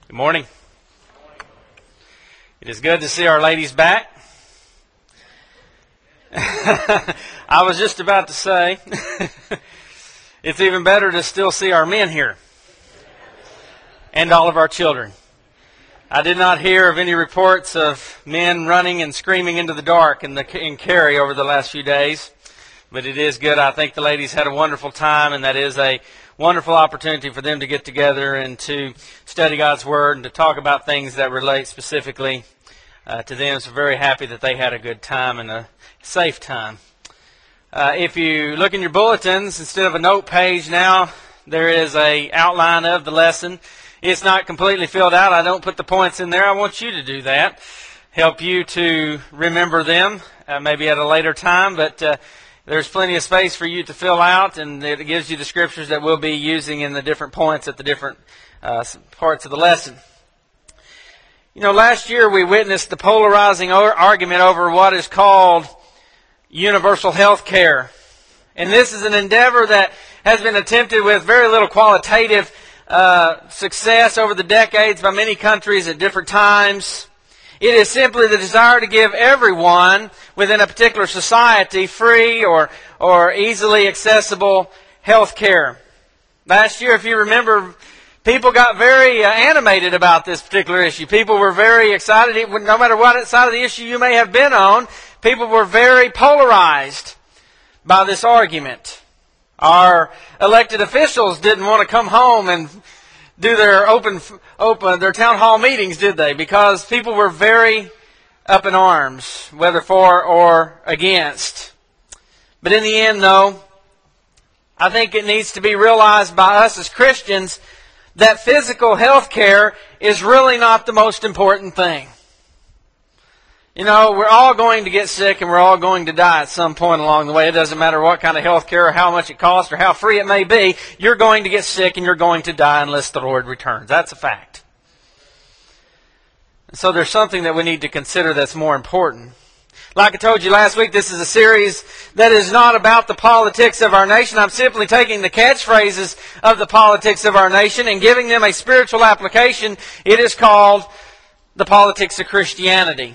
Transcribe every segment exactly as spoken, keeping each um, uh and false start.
Good morning. It is good to see our ladies back. I was just about to say, it's even better to still see our men here and all of our children. I did not hear of any reports of men running and screaming into the dark in, the, in Cary over the last few days, but it is good. I think the ladies had a wonderful time, and that is a wonderful opportunity for them to get together and to study God's Word and to talk about things that relate specifically uh, to them. So very happy that they had a good time and a safe time. Uh, if you look in your bulletins, instead of a note page now, there is a outline of the lesson. It's not completely filled out. I don't put the points in there. I want you to do that. Help you to remember them, uh, maybe at a later time, but uh, there's plenty of space for you to fill out, and it gives you the scriptures that we'll be using in the different points at the different uh, parts of the lesson. You know, last year we witnessed the polarizing argument over what is called universal health care. And this is an endeavor that has been attempted with very little qualitative uh, success over the decades by many countries at different times. It is simply the desire to give everyone within a particular society free or or easily accessible health care. Last year, if you remember, people got very uh, animated about this particular issue. People were very excited. No matter what side of the issue you may have been on, people were very polarized by this argument. Our elected officials didn't want to come home and do their open, open their town hall meetings, did they? Because people were very up in arms, whether for or against. But in the end, though, I think it needs to be realized by us as Christians that physical health care is really not the most important thing. You know, we're all going to get sick and we're all going to die at some point along the way. It doesn't matter what kind of health care or how much it costs or how free it may be. You're going to get sick and you're going to die unless the Lord returns. That's a fact. And so there's something that we need to consider that's more important. Like I told you last week, this is a series that is not about the politics of our nation. I'm simply taking the catchphrases of the politics of our nation and giving them a spiritual application. It is called the politics of Christianity.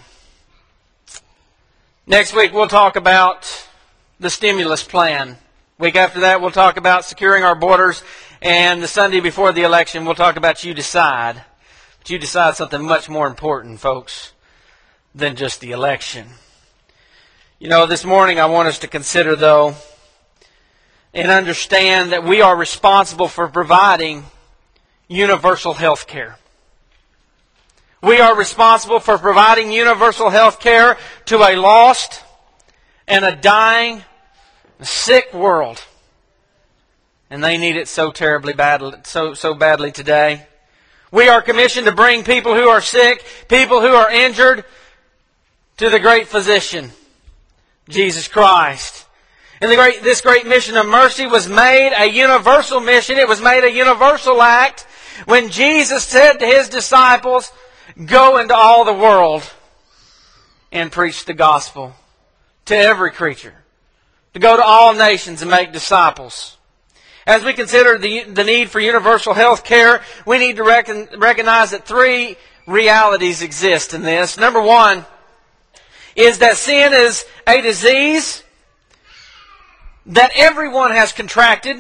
Next week, we'll talk about the stimulus plan. Week after that, we'll talk about securing our borders. And the Sunday before the election, we'll talk about You Decide. But You Decide something much more important, folks, than just the election. You know, this morning I want us to consider, though, and understand that we are responsible for providing universal health care. We are responsible for providing universal health care to a lost and a dying, sick world. And they need it so terribly badly, so, so badly today. We are commissioned to bring people who are sick, people who are injured, to the great physician, Jesus Christ. And the great, this great mission of mercy was made a universal mission. It was made a universal act when Jesus said to His disciples, "Go into all the world and preach the gospel to every creature." To go to all nations and make disciples. As we consider the, the need for universal health care, we need to reckon, recognize that three realities exist in this. Number one is that sin is a disease that everyone has contracted.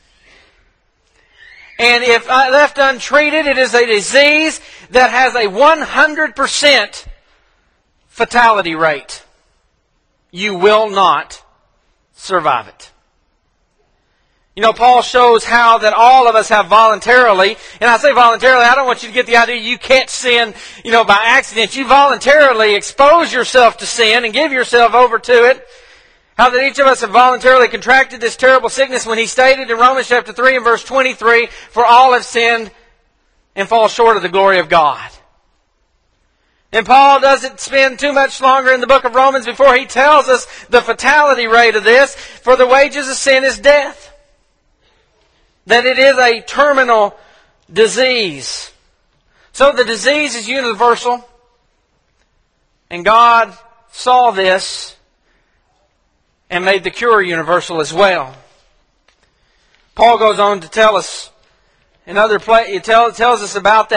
And if left untreated, it is a disease that has a one hundred percent fatality rate. You will not survive it. You know, Paul shows how that all of us have voluntarily, and I say voluntarily, I don't want you to get the idea you catch sin, you know, by accident. You voluntarily expose yourself to sin and give yourself over to it. How that each of us have voluntarily contracted this terrible sickness when he stated in Romans chapter three and verse twenty-three, "For all have sinned and fall short of the glory of God." And Paul doesn't spend too much longer in the book of Romans before he tells us the fatality rate of this. For the wages of sin is death. That it is a terminal disease. So the disease is universal. And God saw this and made the cure universal as well. Paul goes on to tell us in other places, it tells us about that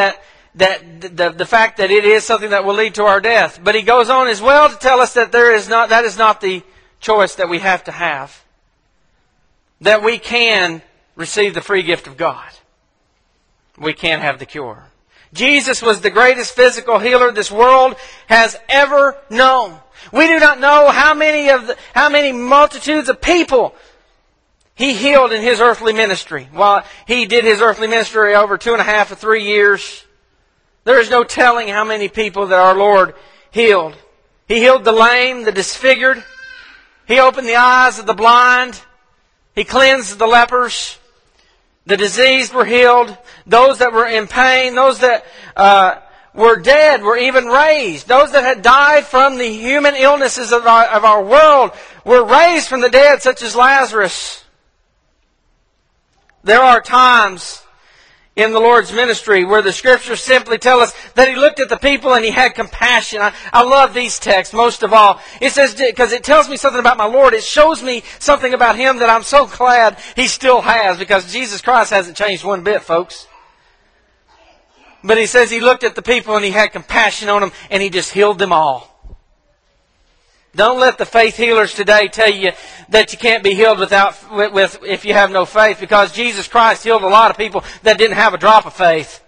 that the, the fact that it is something that will lead to our death. But he goes on as well to tell us that there is not that is not the choice that we have to have. That we can receive the free gift of God. We can have the cure. Jesus was the greatest physical healer this world has ever known. We do not know how many of the, how many multitudes of people He healed in His earthly ministry. While He did His earthly ministry over two and a half or three years, there is no telling how many people that our Lord healed. He healed the lame, the disfigured. He opened the eyes of the blind. He cleansed the lepers. The diseased were healed. Those that were in pain, those that uh, were dead were even raised. Those that had died from the human illnesses of our, of our world were raised from the dead, such as Lazarus. There are times in the Lord's ministry where the Scriptures simply tell us that He looked at the people and He had compassion. I, I love these texts most of all. It says, because it tells me something about my Lord. It shows me something about Him that I'm so glad He still has, because Jesus Christ hasn't changed one bit, folks. But He says He looked at the people and He had compassion on them and He just healed them all. Don't let the faith healers today tell you that you can't be healed without with, with if you have no faith, because Jesus Christ healed a lot of people that didn't have a drop of faith.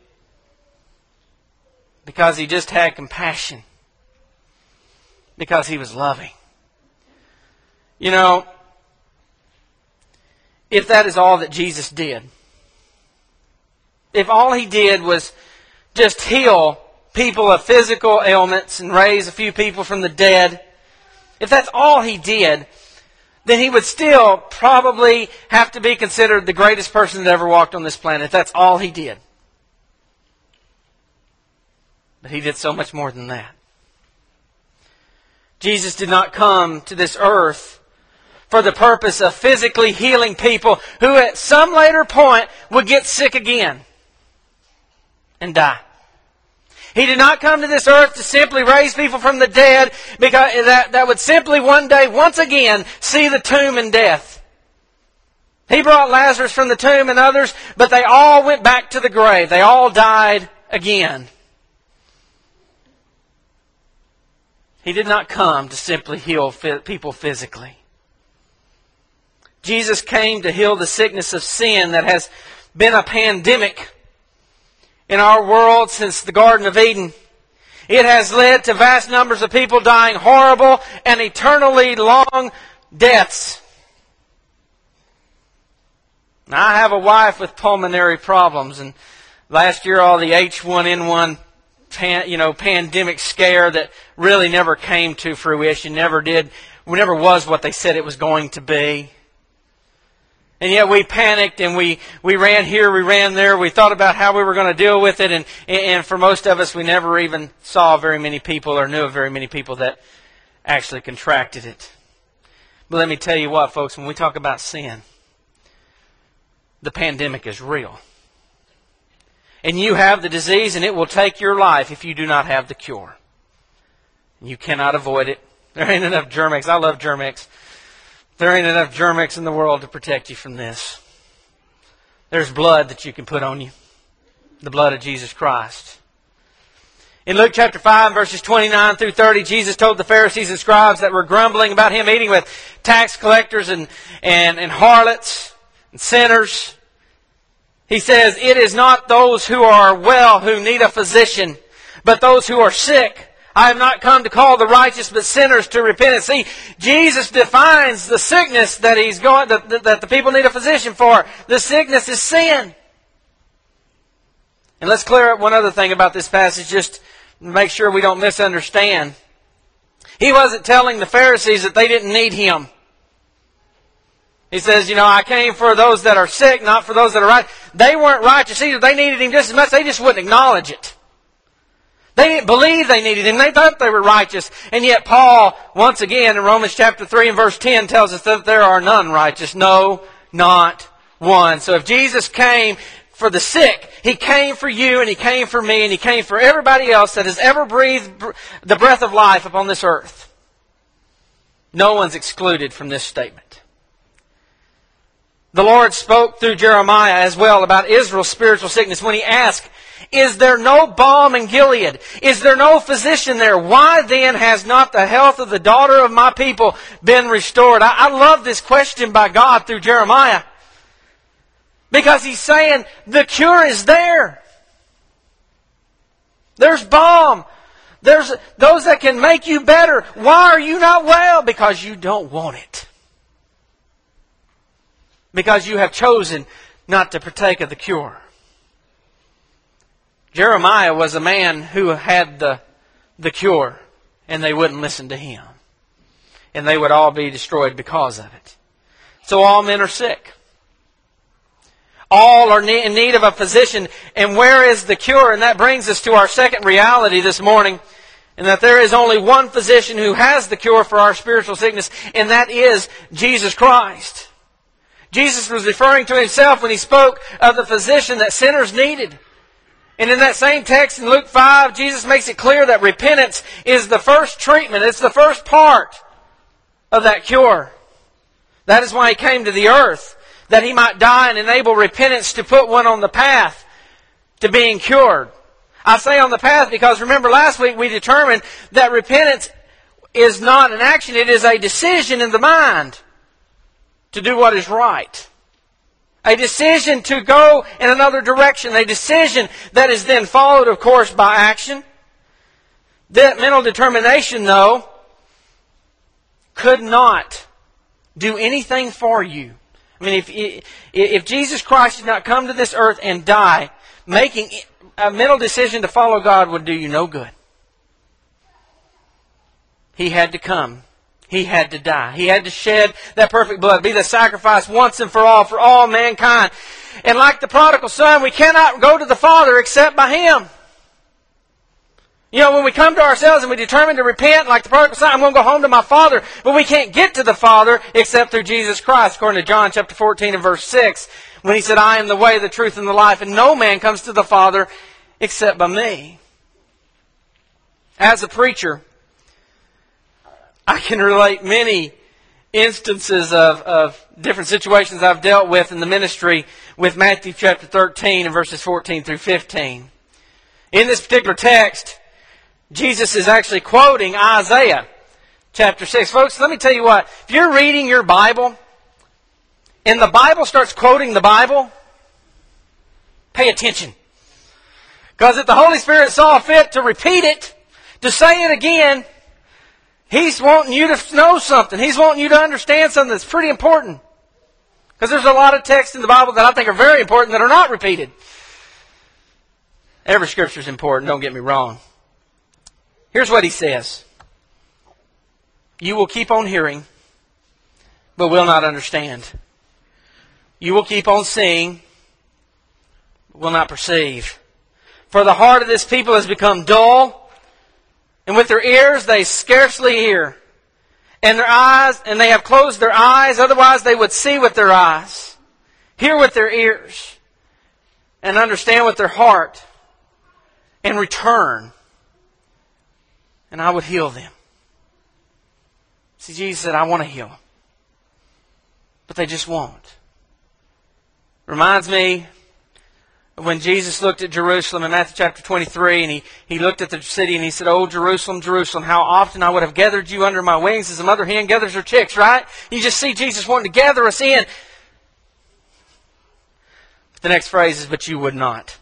Because He just had compassion. Because He was loving. You know, if that is all that Jesus did, if all He did was just heal people of physical ailments and raise a few people from the dead, if that's all He did, then He would still probably have to be considered the greatest person that ever walked on this planet, if that's all He did. But He did so much more than that. Jesus did not come to this earth for the purpose of physically healing people who at some later point would get sick again and die. He did not come to this earth to simply raise people from the dead, because that, that would simply one day, once again, see the tomb in death. He brought Lazarus from the tomb and others, but they all went back to the grave. They all died again. He did not come to simply heal people physically. Jesus came to heal the sickness of sin that has been a pandemic in our world since the Garden of Eden. It has led to vast numbers of people dying horrible and eternally long deaths. Now, I have a wife with pulmonary problems, and last year all the H one N one pan, you know, pandemic scare that really never came to fruition, never did, never was what they said it was going to be. And yet we panicked and we, we ran here, we ran there, we thought about how we were going to deal with it, and, and for most of us we never even saw very many people or knew of very many people that actually contracted it. But let me tell you what, folks, when we talk about sin, the pandemic is real. And you have the disease and it will take your life if you do not have the cure. You cannot avoid it. There ain't enough Germ-X. I love Germ-X. There ain't enough Germ-X in the world to protect you from this. There's blood that you can put on you. The blood of Jesus Christ. In Luke chapter five, verses twenty-nine through thirty, Jesus told the Pharisees and scribes that were grumbling about Him eating with tax collectors and, and, and harlots and sinners. He says, "It is not those who are well who need a physician, but those who are sick. I have not come to call the righteous, but sinners to repentance." See, Jesus defines the sickness that He's going, that, that the people need a physician for. The sickness is sin. And let's clear up one other thing about this passage, just to make sure we don't misunderstand. He wasn't telling the Pharisees that they didn't need Him. He says, you know, I came for those that are sick, not for those that are right. They weren't righteous either. They needed Him just as much. They just wouldn't acknowledge it. They didn't believe they needed Him. They thought they were righteous. And yet Paul, once again, in Romans chapter three and verse ten, tells us that there are none righteous. No, not one. So if Jesus came for the sick, He came for you and He came for me and He came for everybody else that has ever breathed the breath of life upon this earth. No one's excluded from this statement. The Lord spoke through Jeremiah as well about Israel's spiritual sickness when He asked, "Is there no balm in Gilead? Is there no physician there? Why then has not the health of the daughter of my people been restored?" I, I love this question by God through Jeremiah. Because He's saying the cure is there. There's balm. There's those that can make you better. Why are you not well? Because you don't want it. Because you have chosen not to partake of the cure. Jeremiah was a man who had the, the cure, and they wouldn't listen to him. And they would all be destroyed because of it. So all men are sick. All are in need of a physician. And where is the cure? And that brings us to our second reality this morning. And that there is only one physician who has the cure for our spiritual sickness. And that is Jesus Christ. Jesus was referring to Himself when He spoke of the physician that sinners needed. And in that same text in Luke five, Jesus makes it clear that repentance is the first treatment. It's the first part of that cure. That is why He came to the earth, that He might die and enable repentance to put one on the path to being cured. I say on the path because remember last week we determined that repentance is not an action, it is a decision in the mind to do what is right. A decision to go in another direction. A decision that is then followed, of course, by action. That mental determination, though, could not do anything for you. I mean, if, if Jesus Christ did not come to this earth and die, making a mental decision to follow God would do you no good. He had to come. He had to die. He had to shed that perfect blood, be the sacrifice once and for all, for all mankind. And like the prodigal son, we cannot go to the Father except by Him. You know, when we come to ourselves and we determine to repent, like the prodigal son, I'm going to go home to my Father. But we can't get to the Father except through Jesus Christ, according to John chapter fourteen and verse six, when He said, "I am the way, the truth, and the life, and no man comes to the Father except by me." As a preacher, I can relate many instances of, of different situations I've dealt with in the ministry with Matthew chapter thirteen and verses fourteen through fifteen. In this particular text, Jesus is actually quoting Isaiah chapter six. Folks, let me tell you what. If you're reading your Bible and the Bible starts quoting the Bible, pay attention. Because if the Holy Spirit saw fit to repeat it, to say it again, He's wanting you to know something. He's wanting you to understand something that's pretty important. Because there's a lot of texts in the Bible that I think are very important that are not repeated. Every Scripture is important, don't get me wrong. Here's what He says. You will keep on hearing, but will not understand. You will keep on seeing, but will not perceive. For the heart of this people has become dull, and with their ears they scarcely hear. And their eyes, and they have closed their eyes, otherwise they would see with their eyes, hear with their ears, and understand with their heart, and return, and I would heal them. See, Jesus said, I want to heal them. But they just won't. Reminds me when Jesus looked at Jerusalem in Matthew chapter twenty-three, and he, he looked at the city and He said, "Oh, Jerusalem, Jerusalem, how often I would have gathered you under my wings as a mother hen gathers her chicks," right? You just see Jesus wanting to gather us in. The next phrase is, "But you would not."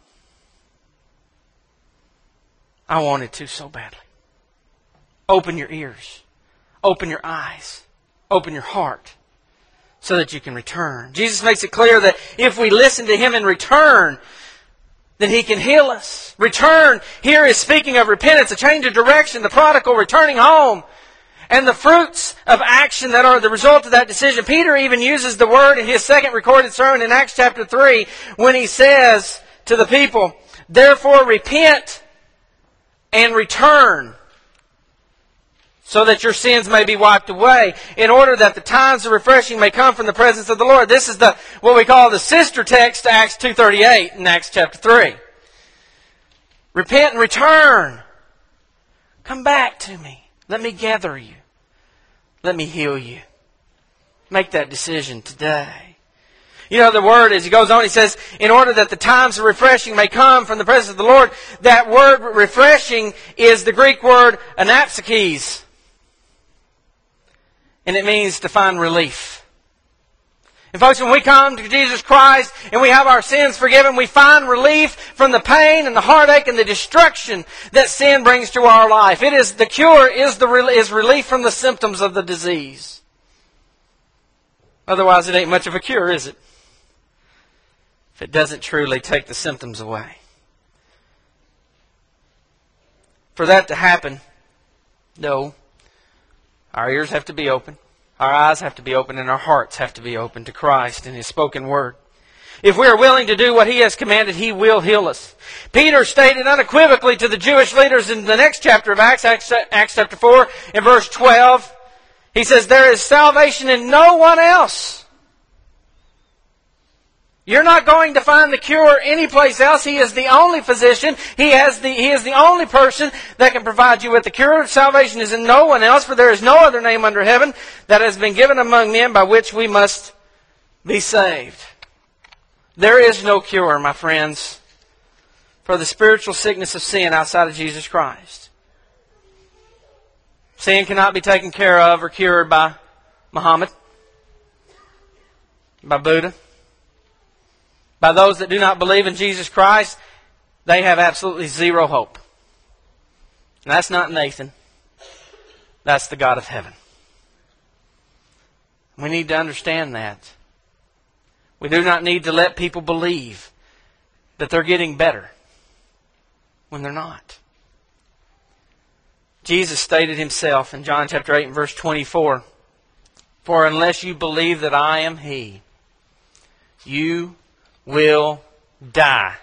I wanted to so badly. Open your ears. Open your eyes. Open your heart. So that you can return. Jesus makes it clear that if we listen to Him and return, then He can heal us. Return here is speaking of repentance, a change of direction, the prodigal returning home, and the fruits of action that are the result of that decision. Peter even uses the word in his second recorded sermon in Acts chapter three when he says to the people, "Therefore repent and return, so that your sins may be wiped away, in order that the times of refreshing may come from the presence of the Lord." This is the what we call the sister text to Acts two thirty-eight in Acts chapter three. Repent and return. Come back to me. Let me gather you. Let me heal you. Make that decision today. You know, the word, as he goes on, he says, in order that the times of refreshing may come from the presence of the Lord. That word refreshing is the Greek word anapsakes. And it means to find relief. And folks, when we come to Jesus Christ and we have our sins forgiven, we find relief from the pain and the heartache and the destruction that sin brings to our life. It is the cure is the is relief from the symptoms of the disease. Otherwise, it ain't much of a cure, is it? If it doesn't truly take the symptoms away. For that to happen, no, our ears have to be open. Our eyes have to be open and our hearts have to be open to Christ and His spoken word. If we are willing to do what He has commanded, He will heal us. Peter stated unequivocally to the Jewish leaders in the next chapter of Acts, Acts, Acts chapter four, in verse twelve, he says, there is salvation in no one else. You're not going to find the cure anyplace else. He is the only physician. He has the, He is the only person that can provide you with the cure. Salvation is in no one else, for there is no other name under heaven that has been given among men by which we must be saved. There is no cure, my friends, for the spiritual sickness of sin outside of Jesus Christ. Sin cannot be taken care of or cured by Muhammad, by Buddha. By those that do not believe in Jesus Christ, they have absolutely zero hope. And that's not Nathan. That's the God of heaven. We need to understand that. We do not need to let people believe that they're getting better when they're not. Jesus stated Himself in John chapter eight and verse twenty-four, for unless you believe that I am He, you will die.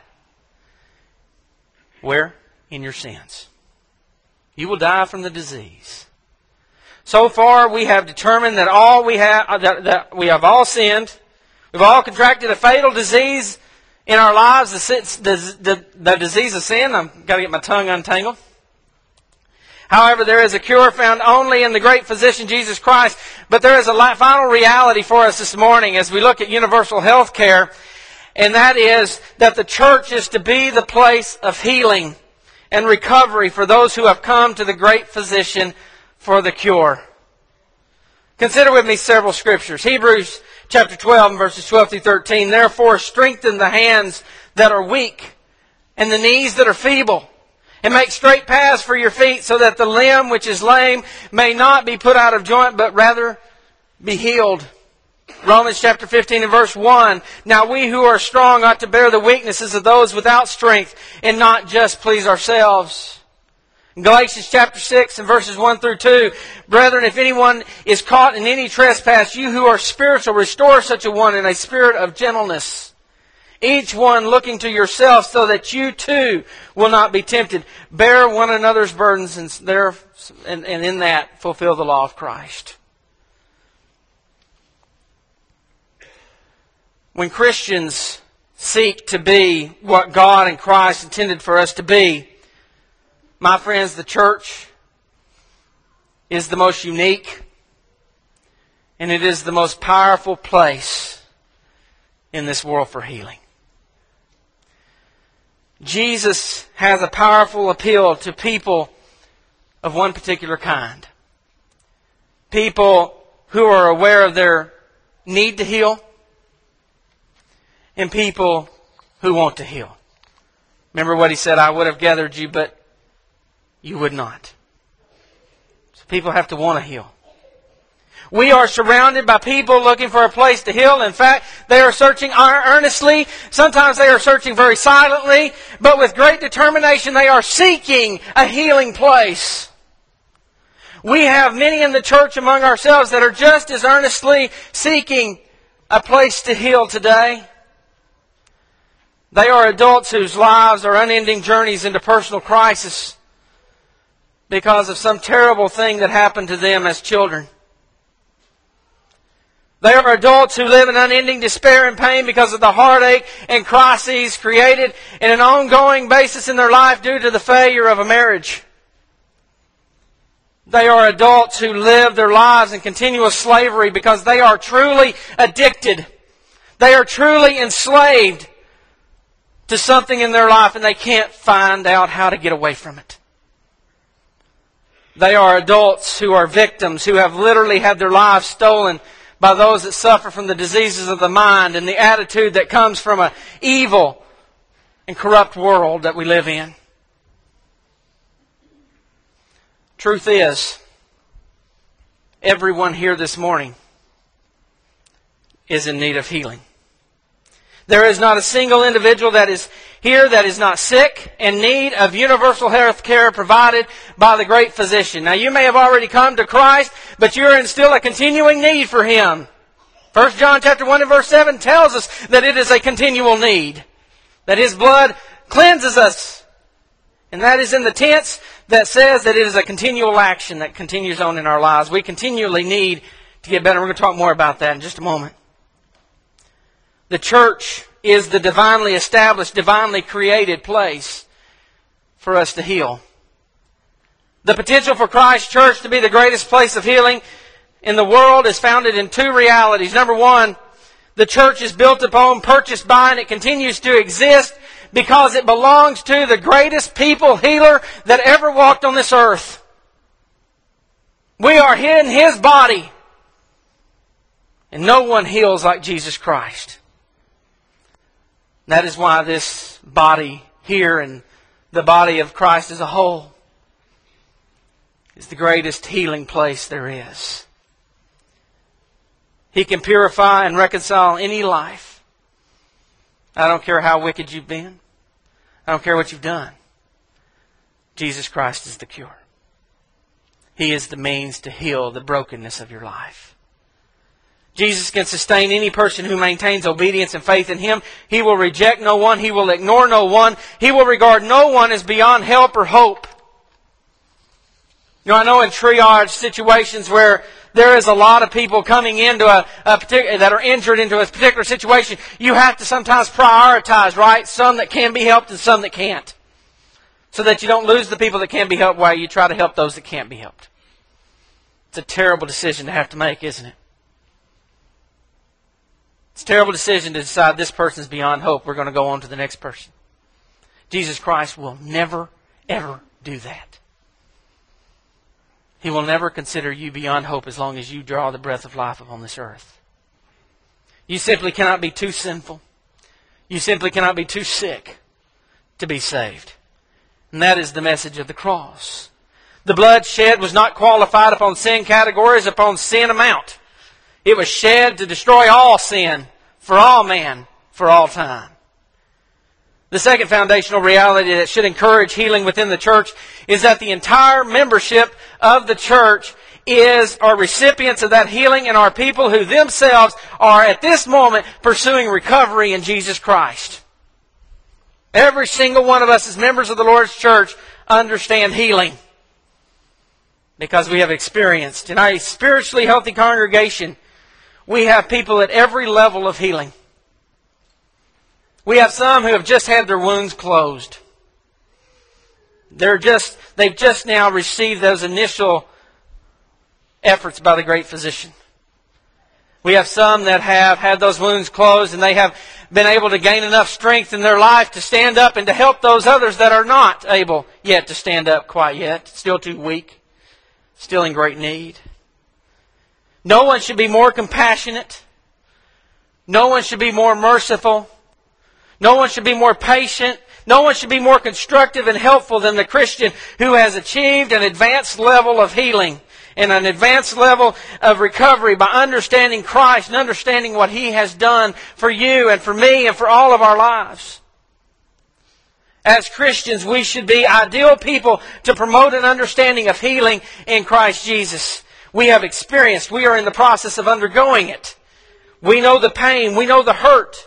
Where? In your sins. You will die from the disease. So far, we have determined that all we have that, that we have all sinned. We've all contracted a fatal disease in our lives, the, the, the, the disease of sin. I've got to get my tongue untangled. However, there is a cure found only in the great physician, Jesus Christ. But there is a final reality for us this morning as we look at universal health care. And that is that the church is to be the place of healing and recovery for those who have come to the great physician for the cure. Consider with me several scriptures. Hebrews chapter twelve, verses twelve through thirteen. Therefore, strengthen the hands that are weak and the knees that are feeble, and make straight paths for your feet, so that the limb which is lame may not be put out of joint, but rather be healed. Romans chapter fifteen and verse one. Now we who are strong ought to bear the weaknesses of those without strength, and not just please ourselves. Galatians chapter six and verses one through two. Brethren, if anyone is caught in any trespass, you who are spiritual, restore such a one in a spirit of gentleness. Each one looking to yourself, so that you too will not be tempted. Bear one another's burdens, and, there, and, and in that fulfill the law of Christ. When Christians seek to be what God and Christ intended for us to be, my friends, the church is the most unique and it is the most powerful place in this world for healing. Jesus has a powerful appeal to people of one particular kind. People who are aware of their need to heal, and people who want to heal. Remember what He said, I would have gathered you, but you would not. So people have to want to heal. We are surrounded by people looking for a place to heal. In fact, they are searching earnestly. Sometimes they are searching very silently, but with great determination they are seeking a healing place. We have many in the church among ourselves that are just as earnestly seeking a place to heal today. They are adults whose lives are unending journeys into personal crisis because of some terrible thing that happened to them as children. They are adults who live in unending despair and pain because of the heartache and crises created in an ongoing basis in their life due to the failure of a marriage. They are adults who live their lives in continuous slavery because they are truly addicted. They are truly enslaved to something in their life and they can't find out how to get away from it. They are adults who are victims, who have literally had their lives stolen by those that suffer from the diseases of the mind and the attitude that comes from an evil and corrupt world that we live in. Truth is, everyone here this morning is in need of healing. There is not a single individual that is here that is not sick and need of universal health care provided by the great physician. Now you may have already come to Christ, but you're in still a continuing need for Him. First John chapter one and verse seven tells us that it is a continual need. That His blood cleanses us. And that is in the tense that says that it is a continual action that continues on in our lives. We continually need to get better. We're going to talk more about that in just a moment. The church is the divinely established, divinely created place for us to heal. The potential for Christ's church to be the greatest place of healing in the world is founded in two realities. Number one, the church is built upon, purchased by, and it continues to exist because it belongs to the greatest people healer that ever walked on this earth. We are in His body. And no one heals like Jesus Christ. That is why this body here and the body of Christ as a whole is the greatest healing place there is. He can purify and reconcile any life. I don't care how wicked you've been. I don't care what you've done. Jesus Christ is the cure. He is the means to heal the brokenness of your life. Jesus can sustain any person who maintains obedience and faith in Him. He will reject no one. He will ignore no one. He will regard no one as beyond help or hope. You know, I know in triage situations where there is a lot of people coming into a, a particular, that are injured into a particular situation, you have to sometimes prioritize, right? Some that can be helped and some that can't. So that you don't lose the people that can be helped while you try to help those that can't be helped. It's a terrible decision to have to make, isn't it? It's a terrible decision to decide this person's beyond hope. We're going to go on to the next person. Jesus Christ will never, ever do that. He will never consider you beyond hope as long as you draw the breath of life upon this earth. You simply cannot be too sinful. You simply cannot be too sick to be saved. And that is the message of the cross. The blood shed was not qualified upon sin categories, upon sin amount. It was shed to destroy all sin for all man for all time. The second foundational reality that should encourage healing within the church is that the entire membership of the church is are recipients of that healing and are people who themselves are at this moment pursuing recovery in Jesus Christ. Every single one of us as members of the Lord's church understand healing because we have experienced. In our spiritually healthy congregation, we have people at every level of healing. We have some who have just had their wounds closed. They're just, they've just now received those initial efforts by the great physician. We have some that have had those wounds closed and they have been able to gain enough strength in their life to stand up and to help those others that are not able yet to stand up quite yet. Still too weak. Still in great need. No one should be more compassionate. No one should be more merciful. No one should be more patient. No one should be more constructive and helpful than the Christian who has achieved an advanced level of healing and an advanced level of recovery by understanding Christ and understanding what He has done for you and for me and for all of our lives. As Christians, we should be ideal people to promote an understanding of healing in Christ Jesus. We have experienced, we are in the process of undergoing it. We know the pain, we know the hurt.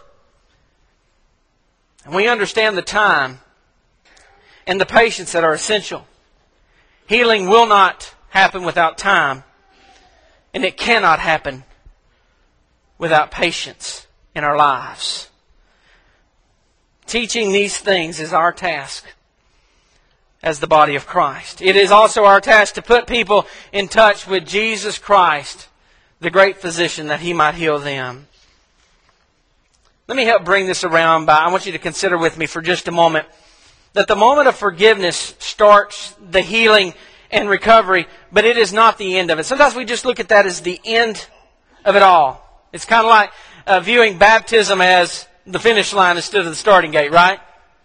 And we understand the time and the patience that are essential. Healing will not happen without time. And it cannot happen without patience in our lives. Teaching these things is our task as the body of Christ. It is also our task to put people in touch with Jesus Christ, the great physician, that He might heal them. Let me help bring this around by, I want you to consider with me for just a moment that the moment of forgiveness starts the healing and recovery, but it is not the end of it. Sometimes we just look at that as the end of it all. It's kind of like uh, viewing baptism as the finish line instead of the starting gate, right?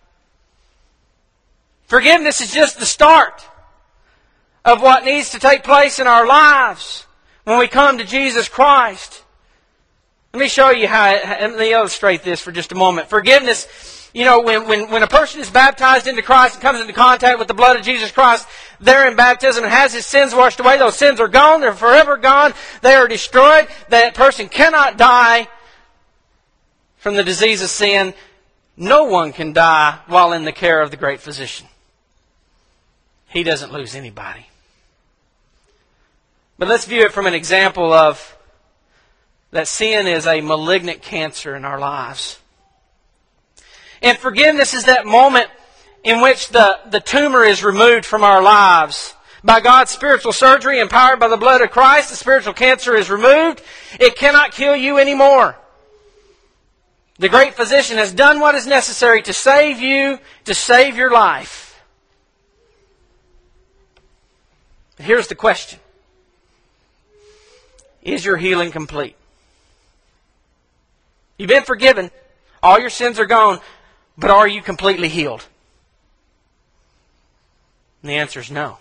Forgiveness is just the start of what needs to take place in our lives when we come to Jesus Christ. Let me show you how, let me illustrate this for just a moment. Forgiveness, you know, when, when, when a person is baptized into Christ and comes into contact with the blood of Jesus Christ, there in baptism and has his sins washed away, those sins are gone, they're forever gone, they are destroyed. That person cannot die from the disease of sin. No one can die while in the care of the great physician. He doesn't lose anybody. But let's view it from an example of that sin is a malignant cancer in our lives. And forgiveness is that moment in which the, the tumor is removed from our lives. By God's spiritual surgery, empowered by the blood of Christ, the spiritual cancer is removed. It cannot kill you anymore. The great physician has done what is necessary to save you, to save your life. But here's the question. Is your healing complete? You've been forgiven. All your sins are gone. But are you completely healed? And the answer is no.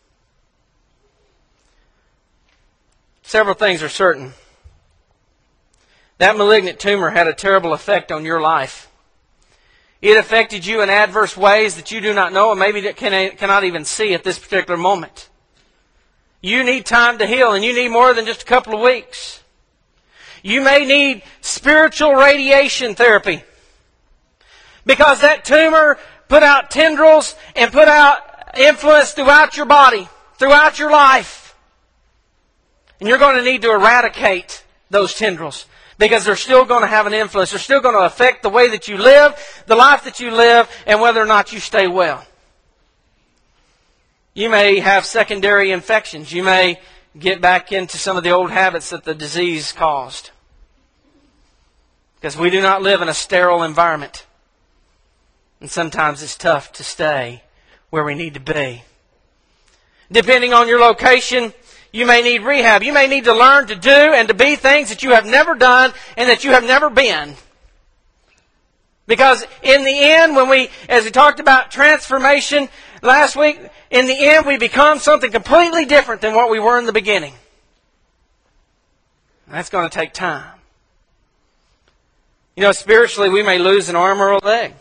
Several things are certain. That malignant tumor had a terrible effect on your life. It affected you in adverse ways that you do not know and maybe that can, cannot even see at this particular moment. You need time to heal, and you need more than just a couple of weeks. You may need spiritual radiation therapy. Because that tumor put out tendrils and put out influence throughout your body, throughout your life. And you're going to need to eradicate those tendrils. Because they're still going to have an influence. They're still going to affect the way that you live, the life that you live, and whether or not you stay well. You may have secondary infections. You may get back into some of the old habits that the disease caused. Because we do not live in a sterile environment. And sometimes it's tough to stay where we need to be. Depending on your location, you may need rehab. You may need to learn to do and to be things that you have never done and that you have never been. Because in the end, when we, as we talked about transformation last week, in the end we become something completely different than what we were in the beginning. And that's going to take time. You know, spiritually we may lose an arm or a leg.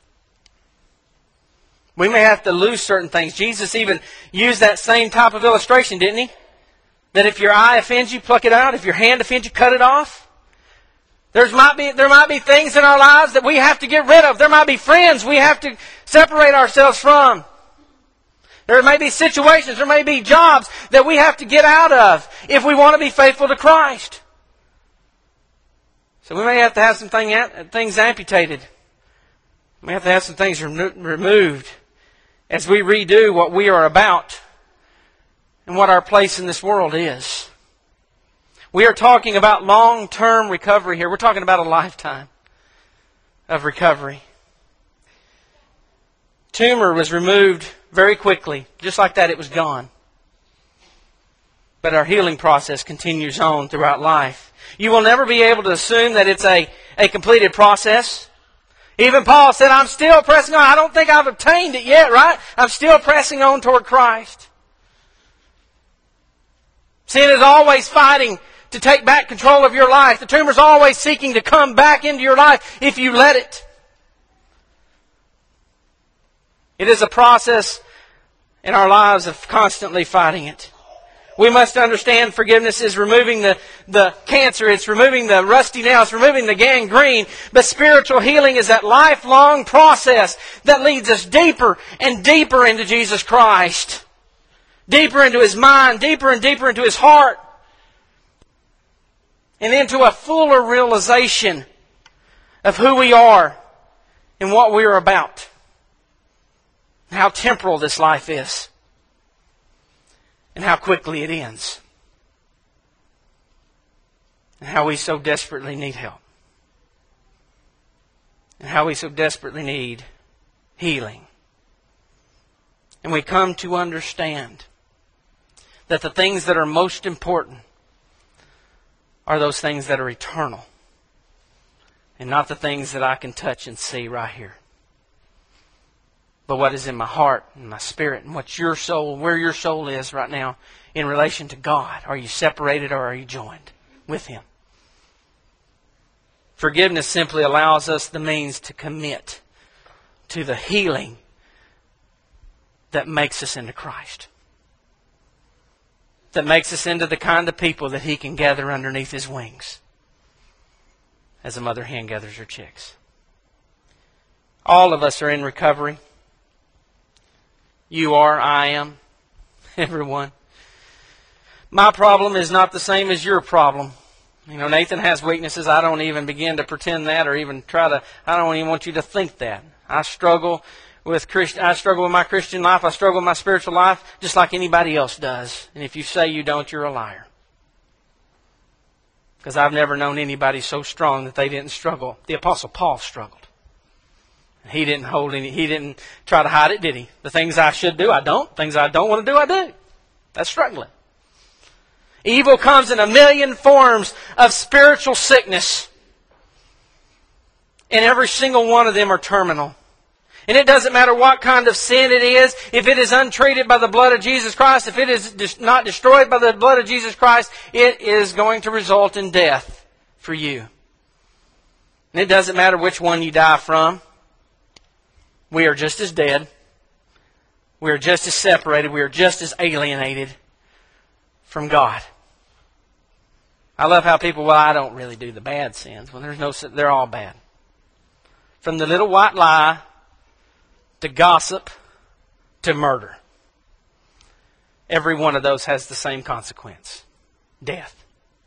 We may have to lose certain things. Jesus even used that same type of illustration, didn't he? That if your eye offends you, pluck it out. If your hand offends you, cut it off. There's might be, there might be things in our lives that we have to get rid of. There might be friends we have to separate ourselves from. There may be situations, there may be jobs that we have to get out of if we want to be faithful to Christ. So we may have to have some thing, things amputated. We may have to have some things remo- removed as we redo what we are about and what our place in this world is. We are talking about long-term recovery here. We're talking about a lifetime of recovery. Tumor was removed very quickly. Just like that, it was gone. But our healing process continues on throughout life. You will never be able to assume that it's a, a completed process. Even Paul said, I'm still pressing on. I don't think I've obtained it yet, right? I'm still pressing on toward Christ. Sin is always fighting to take back control of your life. The tumor is always seeking to come back into your life if you let it. It is a process in our lives of constantly fighting it. We must understand forgiveness is removing the, the cancer. It's removing the rusty nail. It's removing the gangrene. But spiritual healing is that lifelong process that leads us deeper and deeper into Jesus Christ. Deeper into His mind. Deeper and deeper into His heart. And into a fuller realization of who we are and what we are about. How temporal this life is. And how quickly it ends. And how we so desperately need help. and how we so desperately need healing. And we come to understand that the things that are most important are those things that are eternal, and not the things that I can touch and see right here. But what is in my heart and my spirit, and what your soul, where your soul is right now in relation to God. Are you separated or are you joined with Him? Forgiveness simply allows us the means to commit to the healing that makes us into Christ. That makes us into the kind of people that He can gather underneath His wings, as a mother hen gathers her chicks. All of us are in recovery. You are, I am, everyone. My problem is not the same as your problem. You know, Nathan has weaknesses. I don't even begin to pretend that or even try to, I don't even want you to think that. I struggle with Christ, I struggle with my Christian life. I struggle with my spiritual life just like anybody else does. And if you say you don't, you're a liar. Because I've never known anybody so strong that they didn't struggle. The Apostle Paul struggled. He didn't hold any, he didn't try to hide it, did he? The things I should do, I don't. Things I don't want to do, I do. That's struggling. Evil comes in a million forms of spiritual sickness. And every single one of them are terminal. And it doesn't matter what kind of sin it is. If it is untreated by the blood of Jesus Christ, if it is not destroyed by the blood of Jesus Christ, it is going to result in death for you. And it doesn't matter which one you die from. We are just as dead. We are just as separated. We are just as alienated from God. I love how people, well, I don't really do the bad sins. Well, there's no, they're all bad. From the little white lie to gossip to murder. Every one of those has the same consequence. Death.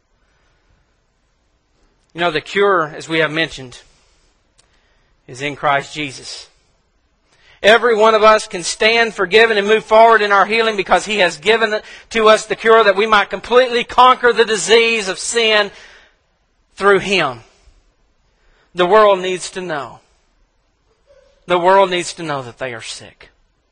You know, the cure, as we have mentioned, is in Christ Jesus. Every one of us can stand forgiven and move forward in our healing because He has given to us the cure that we might completely conquer the disease of sin through Him. The world needs to know. The world needs to know that they are sick.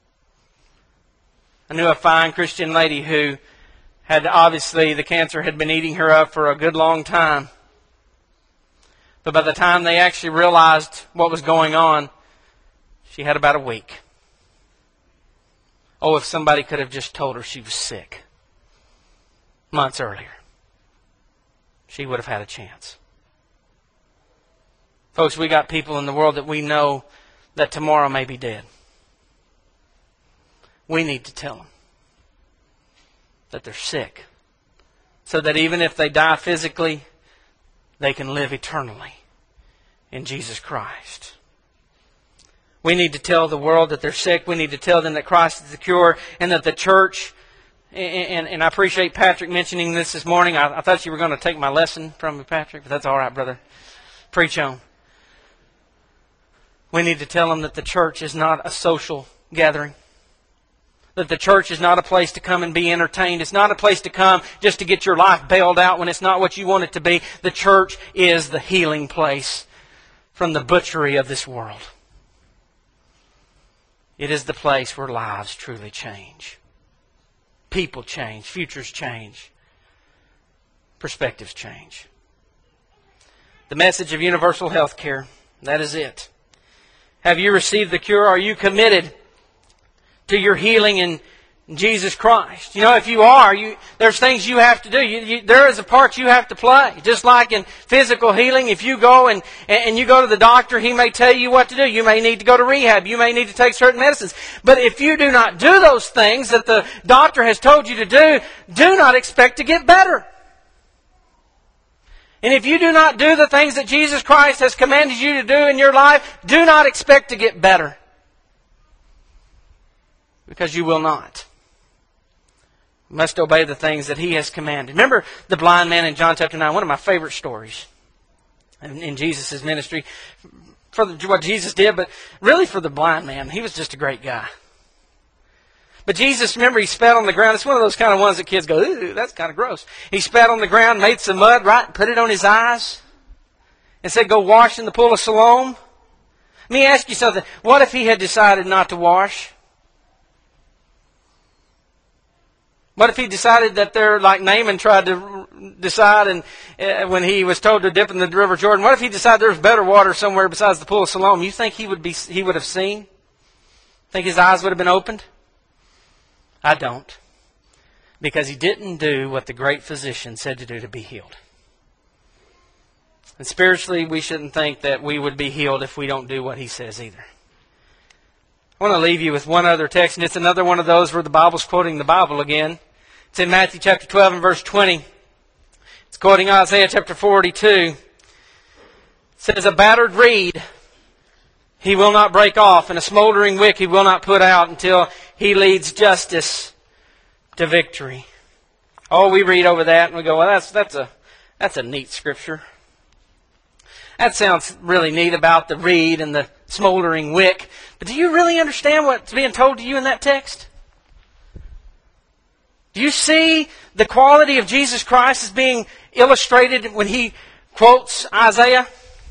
I knew a fine Christian lady who had, obviously, the cancer had been eating her up for a good long time. But by the time they actually realized what was going on, she had about a week. Oh, if somebody could have just told her she was sick months earlier, she would have had a chance. Folks, we got people in the world that we know that tomorrow may be dead. We need to tell them that they're sick, so that even if they die physically, they can live eternally in Jesus Christ. We need to tell the world that they're sick. We need to tell them that Christ is the cure, and that the church, and, and, and I appreciate Patrick mentioning this this morning. I, I thought you were going to take my lesson from me, Patrick, but that's all right, brother. Preach on. We need to tell them that the church is not a social gathering. That the church is not a place to come and be entertained. It's not a place to come just to get your life bailed out when it's not what you want it to be. The church is the healing place from the butchery of this world. It is the place where lives truly change. People change. Futures change. Perspectives change. The message of universal health care, that is it. Have you received the cure? Are you committed to your healing in Jesus Christ? You know, if you are, you, there's things you have to do. You, you, there is a part you have to play. Just like in physical healing, if you go and, and you go to the doctor, he may tell you what to do. You may need to go to rehab. You may need to take certain medicines. But if you do not do those things that the doctor has told you to do, do not expect to get better. And if you do not do the things that Jesus Christ has commanded you to do in your life, do not expect to get better. Because you will not. You must obey the things that He has commanded. Remember the blind man in John chapter nine, one of my favorite stories in, in Jesus' ministry. For the, what Jesus did, but really for the blind man, he was just a great guy. But Jesus, remember, He spat on the ground. It's one of those kind of ones that kids go, ooh, that's kind of gross. He spat on the ground, made some mud, right, put it on his eyes, and said, go wash in the pool of Siloam. Let me ask you something. What if he had decided not to wash? What if he decided that they're like Naaman tried to decide and uh, when he was told to dip in the river Jordan? What if he decided there was better water somewhere besides the pool of Siloam? You think he would be? He would have seen? Think his eyes would have been opened? I don't. Because he didn't do what the great physician said to do to be healed. And spiritually, we shouldn't think that we would be healed if we don't do what he says either. I want to leave you with one other text, and it's another one of those where the Bible's quoting the Bible again. It's in Matthew chapter twelve and verse twenty. It's quoting Isaiah chapter forty-two. It says, "A battered reed he will not break off, and a smoldering wick he will not put out until he leads justice to victory." Oh, we read over that and we go, well, that's that's a that's a neat scripture. That sounds really neat about the reed and the smoldering wick. But do you really understand what's being told to you in that text? Do you see the quality of Jesus Christ as being illustrated when he quotes Isaiah?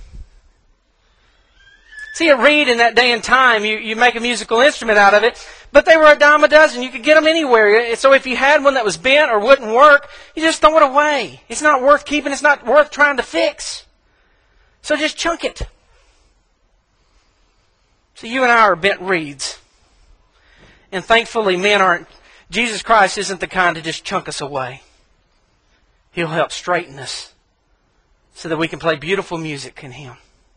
See, a reed in that day and time, you, you make a musical instrument out of it, but they were a dime a dozen. You could get them anywhere. So if you had one that was bent or wouldn't work, you just throw it away. It's not worth keeping. It's not worth trying to fix. So just chunk it. So you and I are bent reeds. And thankfully, men aren't. Jesus Christ isn't the kind to just chunk us away. He'll help straighten us so that we can play beautiful music in Him.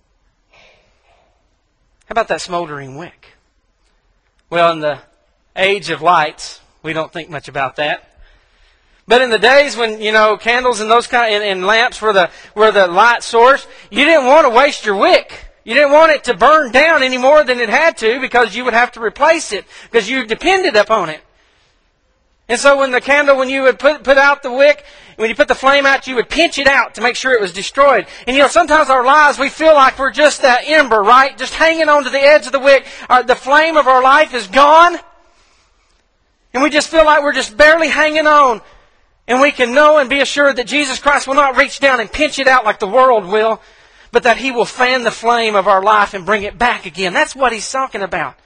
How about that smoldering wick? Well, in the age of lights, we don't think much about that. But in the days when, you know, candles and those kind of, and, and lamps were the were the light source, you didn't want to waste your wick. You didn't want it to burn down any more than it had to because you would have to replace it because you depended upon it. And so when the candle, when you would put put out the wick, when you put the flame out, you would pinch it out to make sure it was destroyed. And you know, sometimes our lives, we feel like we're just that ember, right? Just hanging on to the edge of the wick. Our, the flame of our life is gone. And we just feel like we're just barely hanging on. And we can know and be assured that Jesus Christ will not reach down and pinch it out like the world will, but that He will fan the flame of our life and bring it back again. That's what He's talking about.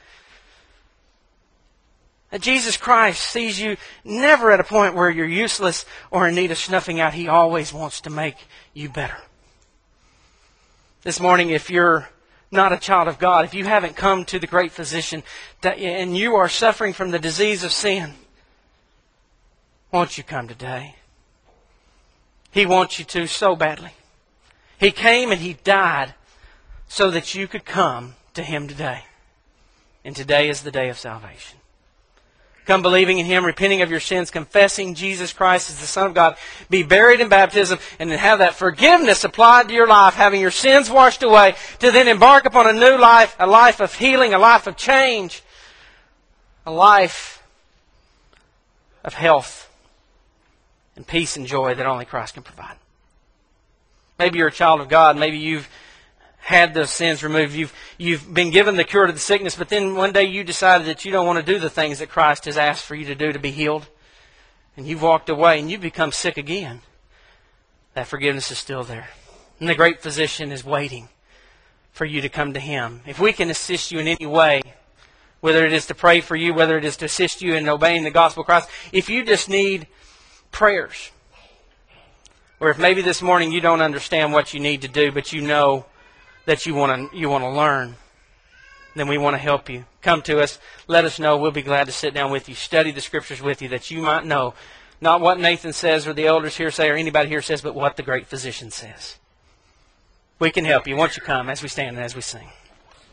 That Jesus Christ sees you never at a point where you're useless or in need of snuffing out. He always wants to make you better. This morning, if you're not a child of God, if you haven't come to the great physician and you are suffering from the disease of sin, won't you come today? He wants you to so badly. He came and He died so that you could come to Him today. And today is the day of salvation. Come believing in Him, repenting of your sins, confessing Jesus Christ as the Son of God, be buried in baptism, and then have that forgiveness applied to your life, having your sins washed away, to then embark upon a new life, a life of healing, a life of change, a life of health and peace and joy that only Christ can provide. Maybe you're a child of God. Maybe you've had those sins removed. You've you've been given the cure to the sickness, but then one day you decided that you don't want to do the things that Christ has asked for you to do to be healed. And you've walked away and you've become sick again. That forgiveness is still there. And the great physician is waiting for you to come to Him. If we can assist you in any way, whether it is to pray for you, whether it is to assist you in obeying the gospel of Christ, if you just need prayers, or if maybe this morning you don't understand what you need to do, but you know that you want to you want to learn, then we want to help you. Come to us. Let us know. We'll be glad to sit down with you, study the Scriptures with you, that you might know not what Nathan says or the elders here say or anybody here says, but what the great physician says. We can help you. Won't you come as we stand and as we sing?